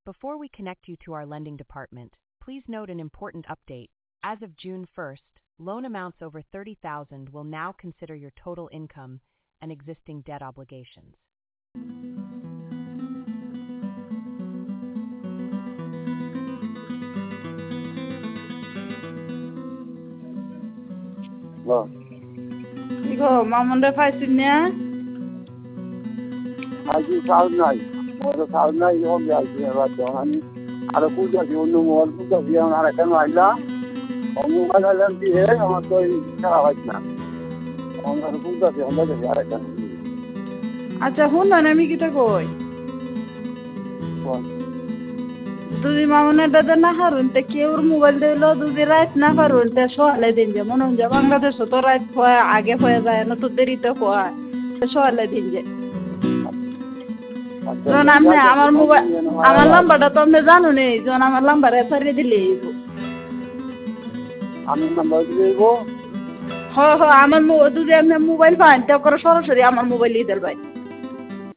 Before we connect you to our lending department, please note an important update. As of June 1st, loan amounts over $30,000 will now consider your total income and existing debt obligations. কি গো মামুনরে পাইছিস না? আজকে কাজ নাই, ওদের কাজ নাই, যখন যাচ্ছি এবার যখন আরো খুঁজতেছি অন্য মোবাইল খুঁজতেছি, এখন আর এখানে আইলাম মোবাইল আইলাম দিয়ে আমার তো খারাপ হয়েছে না, এখন আরো খুঁজতেছি, এখন দেখেছি আর এখানে। আচ্ছা শুন না, আমি কিটা কই দুদি মামুনের দাদা না হারুন তে কেউর মোবাইল দিল দুদি রাত না পারুন তে সকালে দিন যে মনে হয় বাংলাদেশ তো রাত আগে হয়ে যায় না, তো দেরিতে হয় সকালে দিন যে আপনি আমার মোবাইল আমার নাম্বারটা তো আপনি জানো নেই, যখন আমার নাম্বার সারিয়ে দিলে আমি নাম্বার দিব। হ হ আমার যদি আপনি মোবাইল পান তা করে সরাসরি আমার মোবাইল দিয়ে দেন ভাই।